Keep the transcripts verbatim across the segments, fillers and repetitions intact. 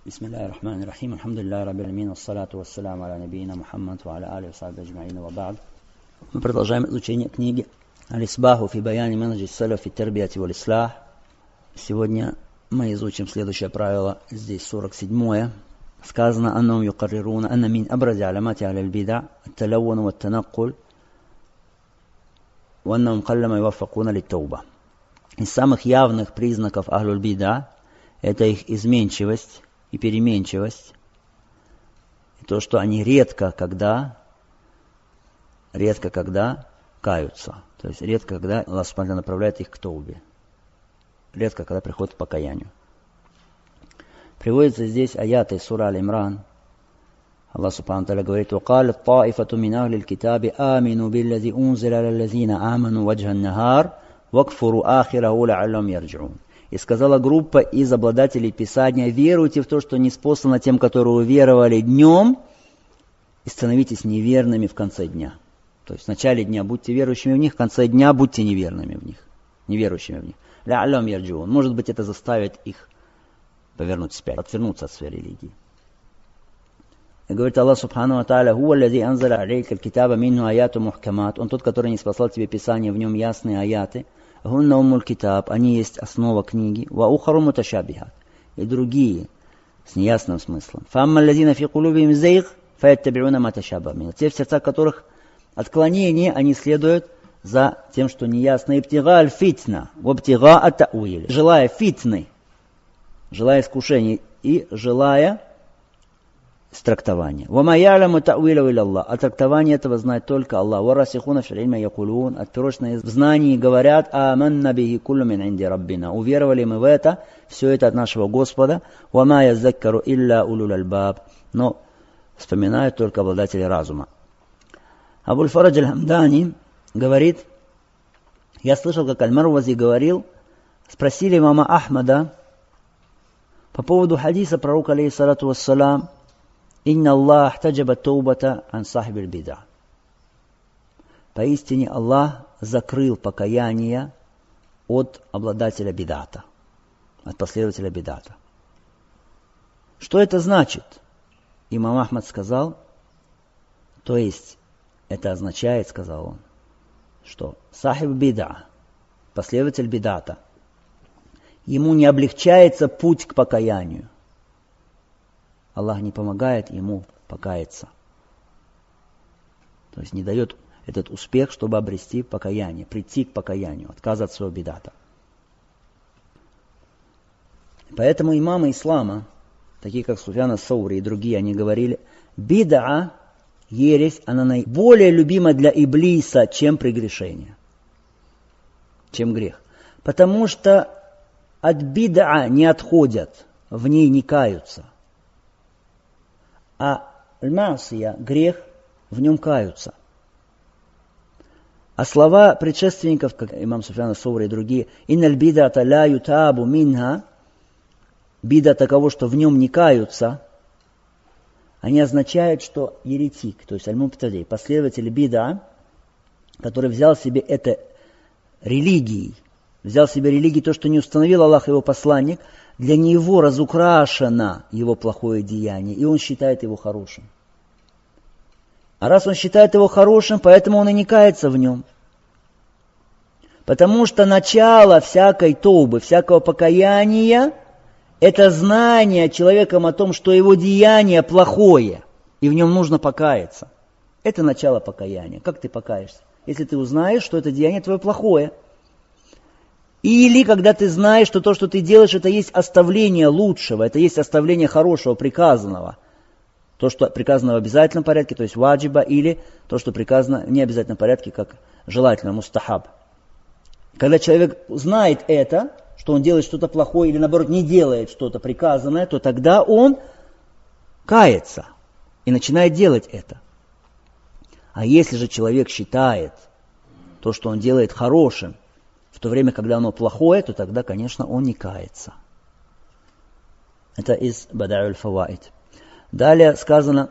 بسم الله الرحمن الرحيم الحمد لله رب العالمين والصلاة والسلام على نبينا محمد وعلى آله وصحبه أجمعين وبعد. Мы продолжаем изучение книги Аль-Исбаху фи баяни манхаджи салаф фи тарбияти валь ислах. Сегодня мы изучим следующее правило, здесь сорок седьмое. Сказано: «Аннахум юқаррируна анна мин абрази алямати ахлил бида ат-талаввун ва ат-танаккуль ва аннахум қаллама юваффакуна лит-тауба». Из самых явных признаков ахлюль бида это их изменчивость и переменчивость, и то, что они редко когда, редко когда каются, то есть редко когда Аллах Субхану направляет их к таубе, редко когда приходит к покаянию. Приводится здесь аяты из суры Аль-Имран. Аллах Субхану Тааля говорит: وَقَالَتْ طَائِفَةٌ مِّنْ أَهْلِ الْكِتَابِ آمِنُوا بِالَّذِي أُنزِلَ عَلَى الَّذِينَ آمَنُوا وَجْهَ النَّهَارِ وَاكْفُرُوا آخِرَهُ لَعَلَّهُمْ يَرْجِعُونَ. И сказала группа из обладателей Писания: веруйте в то, что ниспослано тем, которые уверовали днем, и становитесь неверными в конце дня. То есть в начале дня будьте верующими в них, в конце дня будьте неверными в них, неверующими в них. لَعَلَّهُمْ يَرْجِعُونَ. Может быть, это заставит их повернуть вспять, отвернуться от своей религии. И говорит Аллах Субхану ва Тааля: «Хуа аллази анзаля алейка аль-китаба минху аяту мухкамат». Он тот, который ниспослал тебе Писание, в нем ясные аяты. Гунна уммуль китаб, они есть основа книги. Ва ухару муташабихат, и другие с неясным смыслом. Фамма аллазина фи кулубихим зайг фаяттабиуна ма ташабаха минху. Те, в сердцах которых отклонение, они следуют за тем, что неясно. Ибтига аль-фитна, вабтига ат-та'уиль. Желая фитны, желая искушений и желая трактования. «Вама я'ламу та'уиlahu илля Аллах». А трактование этого знает только Аллах. «Варасихуна фил илми якулун». Отпирочные в знании говорят: «Аманна бихи куллу мин инди раббина». Уверовали мы в это, все это от нашего Господа. «Вама язаккару илля улул альбаб». Но вспоминают только обладатели разума. Абуль Фарадж аль-Хамдани говорит: я слышал, как Аль-Марвази говорил, спросили имама Ахмада по поводу хадиса пророка алейхиссалату вассалам: «Инна Аллах таджаба таубата ан сахибиль бида». Поистине Аллах закрыл покаяние от обладателя бидата, от последователя бидата. Что это значит? Имам Ахмад сказал, то есть это означает, сказал он, что сахиб бида, последователь бидата, ему не облегчается путь к покаянию. Аллах не помогает ему покаяться. То есть не дает этот успех, чтобы обрести покаяние, прийти к покаянию, отказаться от своего бидата. Поэтому имамы ислама, такие как Суфьян ас-Саури и другие, они говорили: бида, ересь, она наиболее любима для иблиса, чем прегрешение, чем грех. Потому что от бида не отходят, в ней не каются. А аль-маасия, грех, в нем каются. А слова предшественников, как имам Суфьян ас-Саури и другие: «Инналь бидата ла ютабу минха», бида таково, что в нем не каются, они означают, что еретик, то есть аль-мубтади, последователь бида, который взял себе это религией, взял себе религией то, что не установил Аллах, его посланник, для него разукрашено его плохое деяние, и он считает его хорошим. А раз он считает его хорошим, поэтому он и не кается в нем. Потому что начало всякой тоубы, всякого покаяния – это знание человеком о том, что его деяние плохое, и в нем нужно покаяться. Это начало покаяния. Как ты покаешься? Если ты узнаешь, что это деяние твое плохое. Или когда ты знаешь, что то, что ты делаешь, это есть оставление лучшего, это есть оставление хорошего, приказанного. То, что приказано в обязательном порядке, то есть ваджиба, или то, что приказано в необязательном порядке, как желательно, мустахаб. Когда человек знает это, что он делает что-то плохое, или наоборот не делает что-то приказанное, то тогда он кается и начинает делать это. А если же человек считает то, что он делает, хорошим, в то время, когда оно плохое, то тогда, конечно, он не кается. Это из Бада'уль Фаваид. Далее сказано: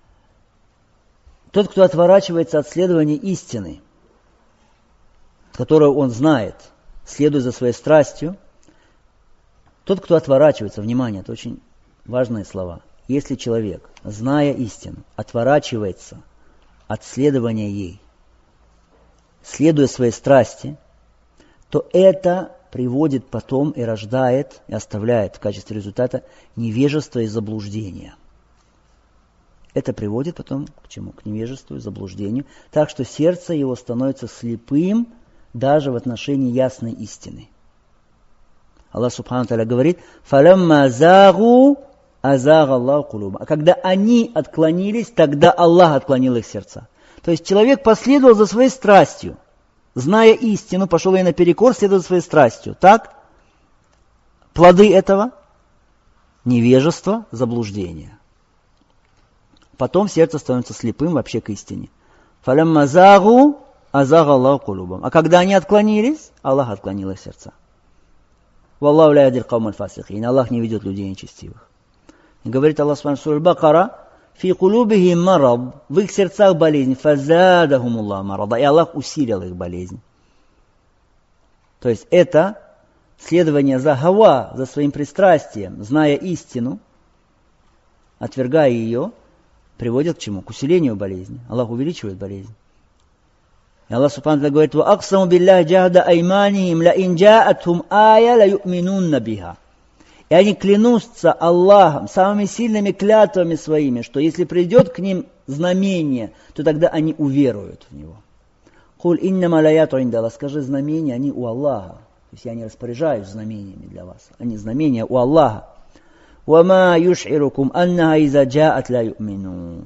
тот, кто отворачивается от следования истины, которую он знает, следуя за своей страстью, тот, кто отворачивается, внимание, это очень важные слова. Если человек, зная истину, отворачивается от следования ей, следуя своей страсти, то это приводит потом и рождает, и оставляет в качестве результата невежество и заблуждение. Это приводит потом к чему? К невежеству и заблуждению, так что сердце его становится слепым даже в отношении ясной истины. Аллах Субхану Тааля говорит: «Фалямма загу азага Аллаху кулуба». А когда они отклонились, тогда Аллах отклонил их сердца. То есть человек последовал за своей страстью, зная истину, пошел ей наперекор, следовал за своей страстью. Так? Плоды этого – невежество, заблуждение. Потом сердце становится слепым вообще к истине. «Фалямма загу азага Аллаху кулубам». А когда они отклонились, Аллах отклонил их сердца. «Валлаху ля яхдил каума аль-фасихин». Аллах не ведет людей нечестивых. И говорит Аллах Субхану в суре Аль-Бакара: «Фи кулубихим марад». В их сердцах болезнь. «Фазадахум Аллах марада». И Аллах усилил их болезнь. То есть это следование за гава, за своим пристрастием, зная истину, отвергая ее, приводит к чему? К усилению болезни. Аллах увеличивает болезнь. И Аллах Субхану ва Тааля говорит: «Ва аксаму биллахи джахда айманихим ла ин джаатхум ая ла ю'минунна биха». И они клянутся Аллахом самыми сильными клятвами своими, что если придет к ним знамение, то тогда они уверуют в него. «Куль иннама лаяту индаллах». Скажи, знамения, они у Аллаха. То есть я не распоряжаюсь знамениями для вас. Они знамения у Аллаха. «Вама юш'ирукум аннаха иза джаат ла ю'минун».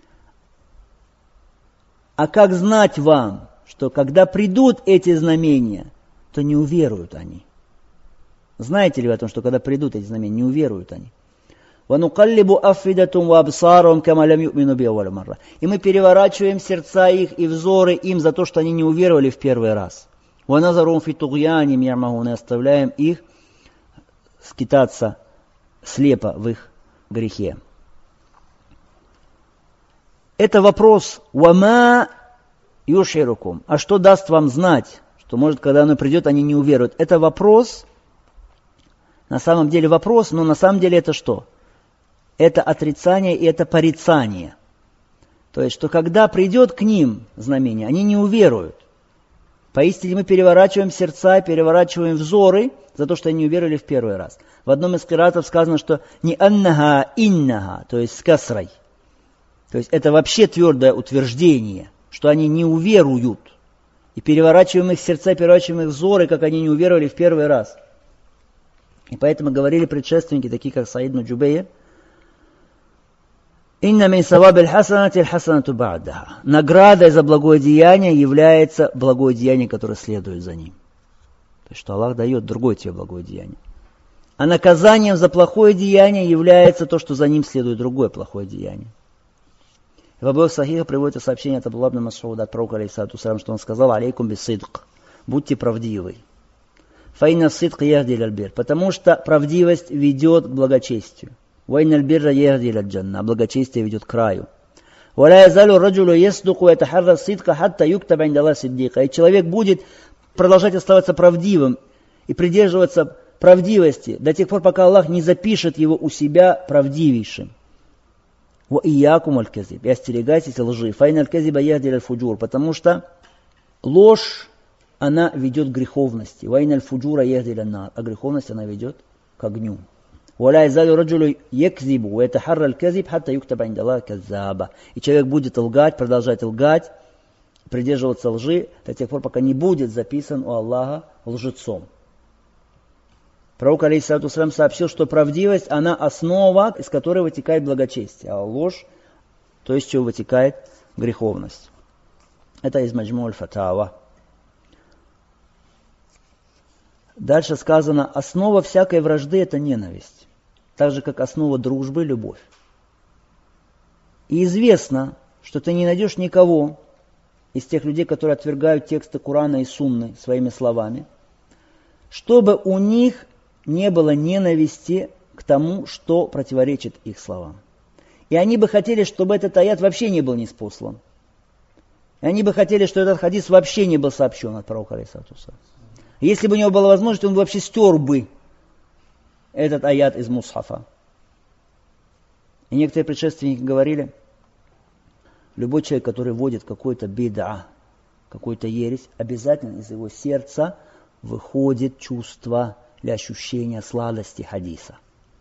А как знать вам, что когда придут эти знамения, то не уверуют они? Знаете ли вы о том, что когда придут эти знамения, не уверуют они? وَنُقَلِّبُ أَفِّدَةٌ وَأَبْصَارُهُمْ كَمَا لَمْ يُؤْمِنُوا بِأَوَّلِ مَرَّةٍ. И мы переворачиваем сердца их и взоры им за то, что они не уверовали в первый раз. وَنَظَرُهُمْ فِي طُغْيَانِهِمْ يَعْمَهُونَ. И оставляем их скитаться слепо в их грехе. Это вопрос «Вама юширукум». А что даст вам знать, что, может, когда оно придет, они не уверуют? Это вопрос, на самом деле вопрос, но на самом деле это что? Это отрицание и это порицание. То есть, что когда придет к ним знамение, они не уверуют. Поистине мы переворачиваем сердца, переворачиваем взоры за то, что они не уверовали в первый раз. В одном из қиратов сказано, что не аннага иннага, то есть с касрой. То есть это вообще твердое утверждение, что они не уверуют. И переворачиваем их сердца, переворачиваем их взоры, как они не уверовали в первый раз. И поэтому говорили предшественники, такие как Саид ибн Джубейр: «Инна мин савабиль хасанати аль-хасанату ба'даха». Наградой за благое деяние является благое деяние, которое следует за ним. То есть, что Аллах дает другое тебе благое деяние. А наказанием за плохое деяние является то, что за ним следует другое плохое деяние. В обоих сахихах приводится сообщение от Абдуллаха ибн Мас'уда, от пророка, алейхиссалату вассалям, что он сказал: «Алейкум бис-сидк». Будьте правдивы. «Фаинна сидк яхди иль-бир». Потому что правдивость ведет к благочестию. «Ваинна аль-бирра яхди иль-джанна». А благочестие ведет к раю. «Валя язалю раджулу ясдуку ва ятахарра сидка хатта юктаба инда Аллахи сиддика». И человек будет продолжать оставаться правдивым и придерживаться правдивости до тех пор, пока Аллах не запишет его у себя правдивейшим. «Ва иякум аль-казиб». И остерегайтесь лжи. «Фаинна аль-казиба яхди иль-фуджур». Потому что ложь, она ведет к греховности. «Ваинна аль-фуджура яхди иль-нар». А греховность она ведет к огню. «Валя язалю раджулу якзибу ва ятахарра аль-казиб хатта юктаба инда Аллахи каззаба». И человек будет лгать, продолжать лгать, придерживаться лжи до тех пор, пока не будет записан у Аллаха лжецом. Пророк, алейхиссалату вассалям, сообщил, что правдивость, она основа, из которой вытекает благочестие, а ложь, то есть чего вытекает греховность. Это из Маджму аль-Фатава. Дальше сказано: основа всякой вражды – это ненависть, так же, как основа дружбы – любовь. И известно, что ты не найдешь никого из тех людей, которые отвергают тексты Корана и Сунны своими словами, чтобы у них не было ненависти к тому, что противоречит их словам. И они бы хотели, чтобы этот аят вообще не был ниспослан. И они бы хотели, чтобы этот хадис вообще не был сообщен от пророка, алейхиссалату вассалям. Если бы у него была возможность, он бы вообще стер бы этот аят из мусхафа. И некоторые предшественники говорили, любой человек, который вводит какой-то бида, какой-то ересь, обязательно из его сердца выходит чувство или ощущение сладости хадиса.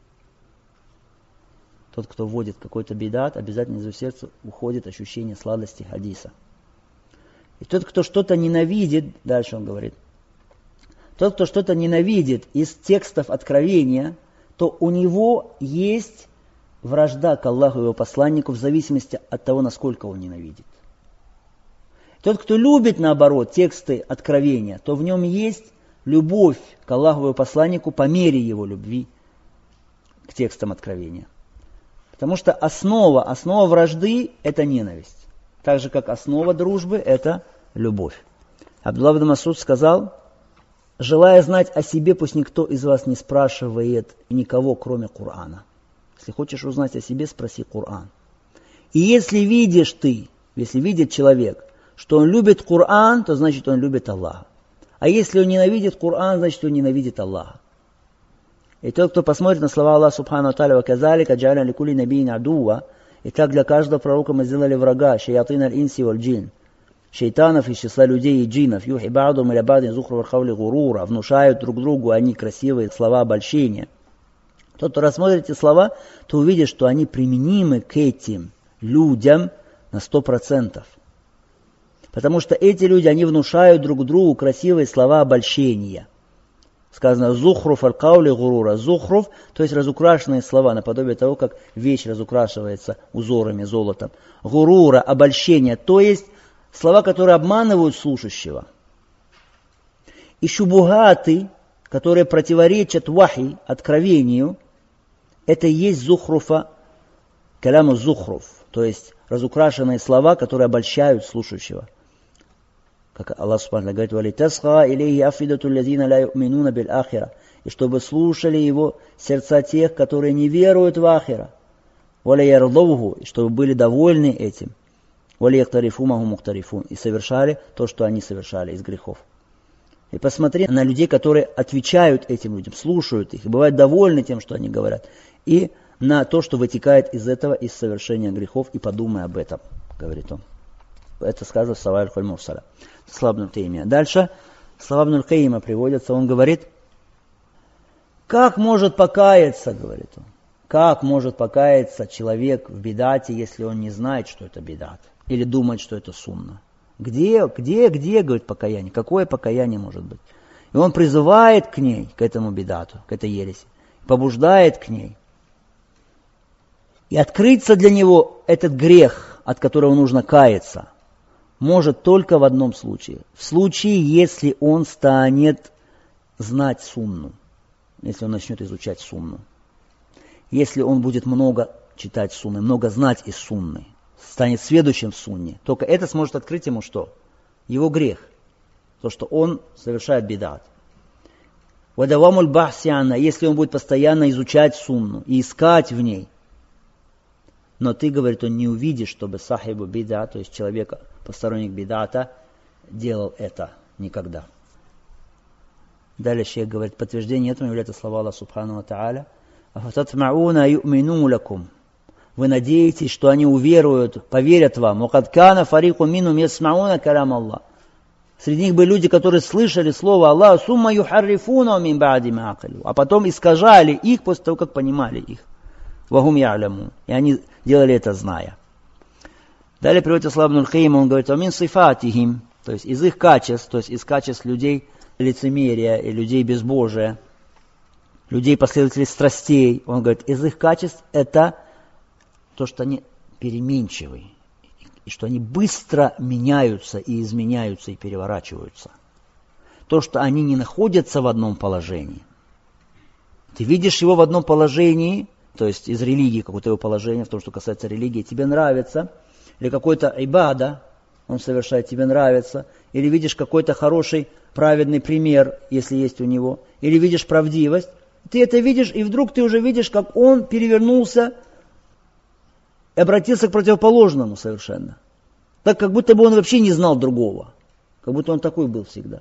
Тот, кто вводит какой-то бидат, обязательно из его сердца уходит ощущение сладости хадиса. И тот, кто что-то ненавидит, дальше он говорит, тот, кто что-то ненавидит из текстов откровения, то у него есть вражда к Аллаху и его посланнику в зависимости от того, насколько он ненавидит. Тот, кто любит, наоборот, тексты откровения, то в нем есть любовь к Аллаху и его посланнику по мере его любви к текстам откровения. Потому что основа, основа вражды – это ненависть. Так же, как основа дружбы – это любовь. Абдуллах ибн Мас'уд сказал, желая знать о себе, пусть никто из вас не спрашивает никого, кроме Корана. Если хочешь узнать о себе, спроси Коран. И если видишь ты, если видит человек, что он любит Коран, то значит он любит Аллаха. А если он ненавидит Коран, значит он ненавидит Аллаха. И тот, кто посмотрит на слова Аллаха Субхану Тааля, «Ваказалика джа'альна ликулли набийин адуа», и так для каждого пророка мы сделали врага, шаятин аль-инси валь-джин, шейтанов из числа людей и джинов, юхи ба'дум иля ба'дин зухру вархавли гурура, внушают друг другу они красивые слова обольщения. Тот, кто рассмотрит эти слова, то увидит, что они применимы к этим людям на сто процентов. Потому что эти люди, они внушают друг другу красивые слова обольщения. Сказано «зухруф аль-каули гурура». «Зухруф», то есть разукрашенные слова, наподобие того, как вещь разукрашивается узорами, золотом. «Гурура» – обольщение, то есть слова, которые обманывают слушающего. И «шубухаты», которые противоречат вахи, откровению, это и есть «зухруфа», «каляму зухруф», то есть разукрашенные слова, которые обольщают слушающего. Как Аллах Субхану говорит, «Валитасха илейхи афидату лазина ля ю'минуна биль ахира». И чтобы слушали его сердца тех, которые не веруют в ахира. «Валя ярдовху», и чтобы были довольны этим. «Валя яктарифумаху муктарифун», и совершали то, что они совершали из грехов. И посмотри на людей, которые отвечают этим людям, слушают их, и бывают довольны тем, что они говорят. И на то, что вытекает из этого, из совершения грехов, и подумай об этом, говорит он. Это сказано в Саваиль Халь-Мурсаля. Слова Ибн Таймия. Дальше слова Ибн Кайима приводятся. Он говорит, как может покаяться, говорит он, как может покаяться человек в бидате, если он не знает, что это бидат, или думает, что это сунна. Где, где, где, говорит, покаяние? Какое покаяние может быть? И он призывает к ней, к этому бидату, к этой ереси, побуждает к ней. И открыться для него этот грех, от которого нужно каяться, может только в одном случае. В случае, если он станет знать сунну. Если он начнет изучать сунну. Если он будет много читать сунны, много знать из сунны, станет сведущим в сунне, только это сможет открыть ему что? Его грех. То, что он совершает бидат. Вадавамуль бахсианна, если он будет постоянно изучать сунну и искать в ней. Но ты, говорит, он не увидишь, чтобы сахибу бида, то есть человека, посторонник бидата, делал это никогда. Далее шейх говорит, подтверждение этому является слова Аллаха Субхану ва Тааля. «Афататмауна ю'мину лакум». Вы надеетесь, что они уверуют, поверят вам. «Вакад кана фарику минум ясмауна калям Аллах». Среди них были люди, которые слышали слово Аллаха, «Сумма юхаррифуна мин ба'ди ма акилу», а потом искажали их после того, как понимали их. «Вахум я'лямун». И они делали это, зная. Далее приводится слова Ибн Кайима, он говорит, «Амин сифатихим», то есть из их качеств, то есть из качеств людей лицемерия и людей безбожия, людей последователей страстей. Он говорит, из их качеств это то, что они переменчивы, и что они быстро меняются и изменяются и переворачиваются. То, что они не находятся в одном положении. Ты видишь его в одном положении, то есть из религии какое-то его положение, в том, что касается религии, тебе нравится, или какой-то ибада он совершает, тебе нравится, или видишь какой-то хороший, праведный пример, если есть у него, или видишь правдивость, ты это видишь, и вдруг ты уже видишь, как он перевернулся и обратился к противоположному совершенно. Так, как будто бы он вообще не знал другого, как будто он такой был всегда.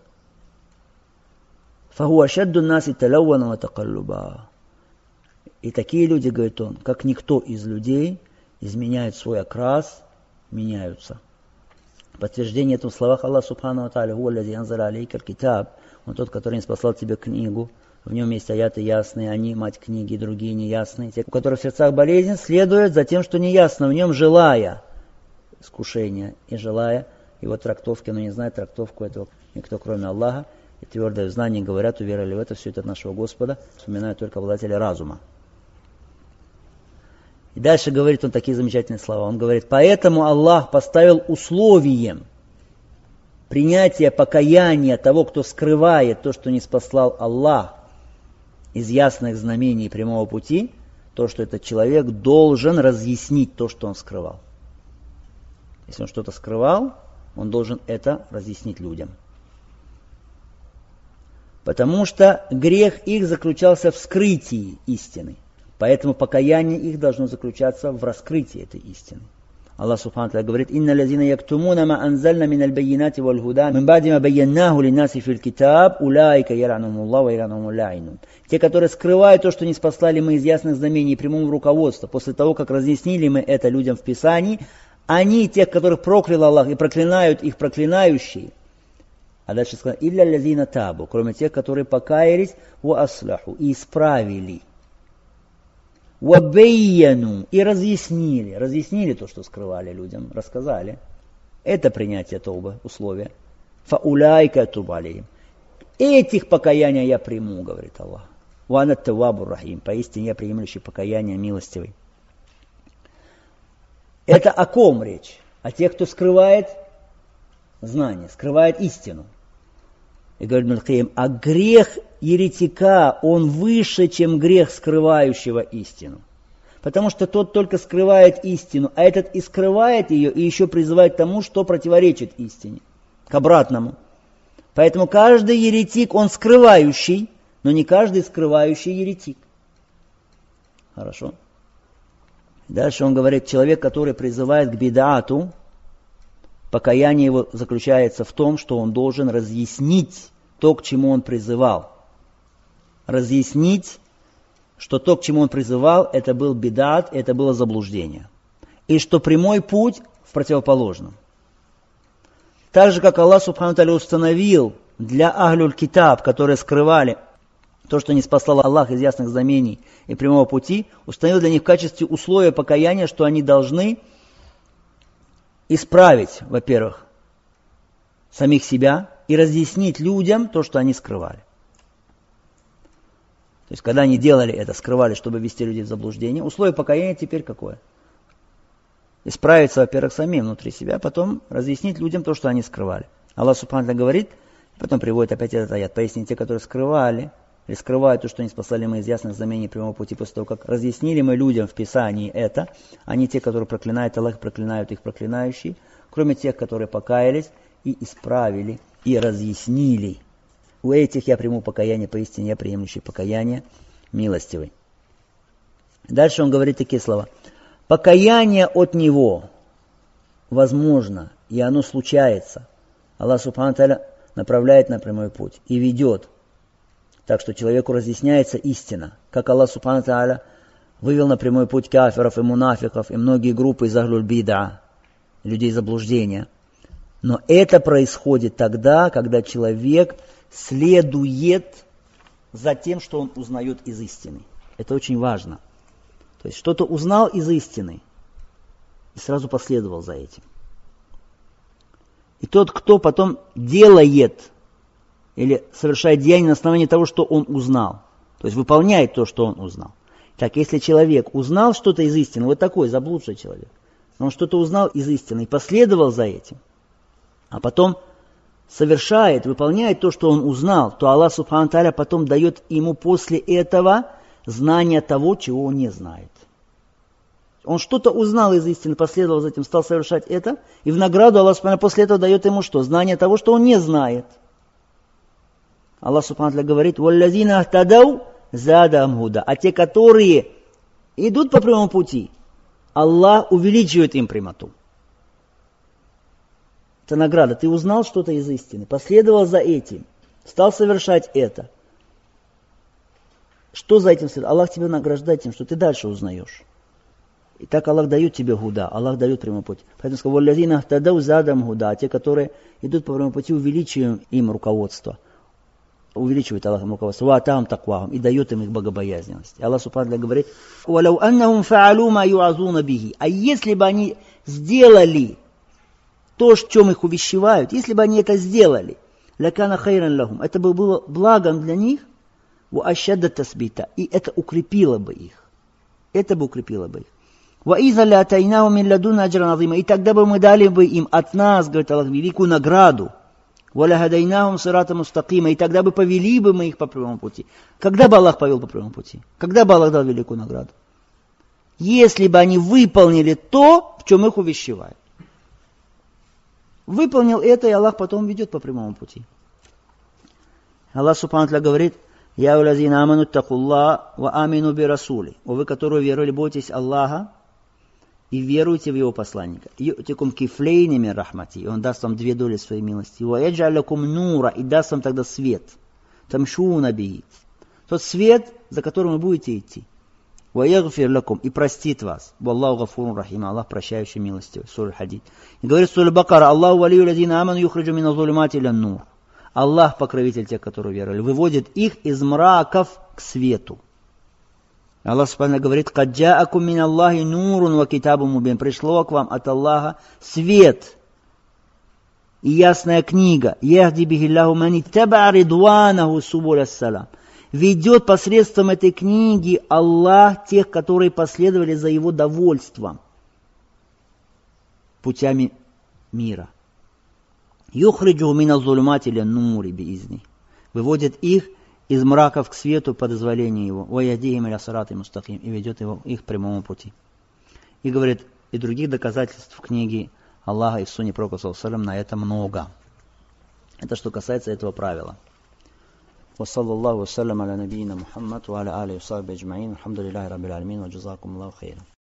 И такие люди, говорит он, как никто из людей, изменяют свой окрас, меняются. Подтверждение этому в словах Аллаха Субхану ва Тааля: «Хуа лази анзаля алейка аль-китаб». Он тот, который не спаслал тебе книгу. В нем есть аяты ясные, они, мать книги, другие неясные. Те, у которых в сердцах болезнь, следуют за тем, что неясно в нем, желая искушения и желая его трактовки, но не знает трактовку этого никто, кроме Аллаха. И твердое в знании говорят, уверовали в это, все это от нашего Господа, вспоминают только обладателя разума. И дальше говорит он такие замечательные слова. Он говорит: поэтому Аллах поставил условием принятия покаяния того, кто скрывает то, что не спаслал Аллах, из ясных знамений прямого пути, то, что этот человек должен разъяснить то, что он скрывал. Если он что-то скрывал, он должен это разъяснить людям. Потому что грех их заключался в скрытии истины. Поэтому покаяние их должно заключаться в раскрытии этой истины. Аллах Субхану ва Тааля говорит: «Инна лазина яктумуна ма анзальна миналь баййинати валь худа мин ба'ди ма байяннаху линнаси фил китаб улайка ял'анумуллаху ва ял'анумул ла'инун». Те, которые скрывают то, что не спаслали мы из ясных знамений и прямого руководства, после того, как разъяснили мы это людям в Писании, они, тех, которых проклял Аллах, и проклинают их проклинающие. А дальше сказано: «Илля лазина табу», кроме тех, которые покаялись, ва асляху, и исправили. «Вабейяну», и разъяснили. Разъяснили то, что скрывали людям, рассказали. Это принятие тауба, условия. «Фауляйка тубалиим». Этих покаяния я приму, говорит Аллах. «Вана тавабур рахим», поистине я приемлющий покаяние, милостивый. Это о ком речь? О тех, кто скрывает знание, скрывает истину. И говорит Ибн аль-Кайим: а грех еретика, он выше, чем грех скрывающего истину. Потому что тот только скрывает истину, а этот и скрывает ее, и еще призывает к тому, что противоречит истине, к обратному. Поэтому каждый еретик, он скрывающий, но не каждый скрывающий еретик. Хорошо. Дальше он говорит: человек, который призывает к бидаату, покаяние его заключается в том, что он должен разъяснить то, к чему он призывал. Разъяснить, что то, к чему он призывал, это был бидат, это было заблуждение. И что прямой путь в противоположном. Так же, как Аллах Субхану ва Тааля установил для ахлюль китаб, которые скрывали то, что не спаслал Аллах из ясных знамений и прямого пути, установил для них в качестве условия покаяния, что они должны исправить, во-первых, самих себя и разъяснить людям то, что они скрывали. То есть, когда они делали это, скрывали, чтобы ввести людей в заблуждение, условие покаяния теперь какое? Исправиться, во-первых, самим внутри себя, потом разъяснить людям то, что они скрывали. Аллах Субхану ва Тааля говорит, потом приводит опять этот аят: пояснить те, которые скрывали, или скрывают то, что не спаслали мы из ясных знамений прямого пути, после того, как разъяснили мы людям в Писании это, они те, которые проклинают Аллах, проклинают их проклинающие, кроме тех, которые покаялись и исправили, и разъяснили. У этих я приму покаяние, поистине я приемлющий покаяние, милостивый. Дальше он говорит такие слова: покаяние от него возможно, и оно случается. Аллах Субхану ва Тааля направляет на прямой путь и ведет. Так что человеку разъясняется истина. Как Аллах Субхану ва Тааля вывел на прямой путь кафиров и мунафиков и многие группы из ахлюль бида, людей заблуждения. Но это происходит тогда, когда человек следует за тем, что он узнает из истины. Это очень важно. То есть что-то узнал из истины и сразу последовал за этим. И тот, кто потом делает или совершает деяние на основании того, что он узнал, то есть выполняет то, что он узнал. Так, если человек узнал что-то из истины, вот такой заблудший человек, но он что-то узнал из истины и последовал за этим, а потом совершает, выполняет то, что он узнал, то Аллах Субхану ва Тааля потом дает ему после этого знание того, чего он не знает. Он что-то узнал из истины, последовал за этим, стал совершать это, и в награду Аллах Субхану ва Тааля после этого дает ему что? Знание того, что он не знает. Аллах Субхану ва Тааля говорит: «Валлазина ахтадау задам худа». А те, которые идут по прямому пути, Аллах увеличивает им прямоту. Это награда. Ты узнал что-то из истины, последовал за этим, стал совершать это. Что за этим следует? Аллах тебя награждает тем, что ты дальше узнаешь. И так Аллах дает тебе гуда, Аллах дает прямой путь. Поэтому сказал, «Валлазина хтадау задам гуда», а те, которые идут по прямому пути, увеличиваем им руководство. Увеличивает Аллах им руководство. «Ва там таквахум», и дает им их богобоязненность. И Аллах субхану говорит, «Валау аннахум фаалу ма юазуна бихи». А если бы они сделали то, в чем их увещевают, если бы они это сделали, лакана хайран лахум, это бы было благом для них, ва ашадда тасбита, и это укрепило бы их. Это бы укрепило бы их. И тогда бы мы дали бы им от нас, говорит Аллах, великую награду. И тогда бы повели бы мы их по прямому пути. Когда бы Аллах повел по прямому пути? Когда бы Аллах дал великую награду? Если бы они выполнили то, в чем их увещевают. Выполнил это, и Аллах потом ведет по прямому пути. Аллах субхану ва тааля говорит, «Я улазина аману такулла ва амину би расули». О вы, которые веровали, бойтесь Аллаха и веруйте в Его посланника. «Ю'тикум кифлейни мин рахмати». И Он даст вам две доли своей милости. «Ва яджалякум нура». И даст вам тогда свет. «Тамшуна бихи». Тот свет, за которым вы будете идти. «Ва ягфир лакум». И простит вас. «Валлаху гафурун рахим». Аллах прощающий милостивый. Сура Хадид. И говорит Сура Бакара, «Аллаху валию ладина аману юхриджу мина зулумати ля нур». Аллах, покровитель тех, которые веровали, выводит их из мраков к свету. Аллах субхану говорит, «Кад джаакум мин Аллахи нурун ва китабун мубин». Пришло к вам от Аллаха свет и ясная книга. «Яхди бихи Аллаху ман иттаба ридванаху субуля салам». Ведет посредством этой книги Аллах тех, которые последовали за Его довольством путями мира. «Юхриджу мина зулумати ля нури биизни». Выводит их из мраков к свету по дозволению Его. «Ва яхдихим иля сирати мустаким». И ведет его, их к прямому пути. И говорит, и других доказательств в книге Аллаха и в сунне Пророка саллаллаху алейхи ва саллям на это много. Это что касается этого правила. وصلى الله وسلم على نبينا محمد وعلى آله وصحبه أجمعين الحمد لله رب العالمين وجزاكم الله خيرا.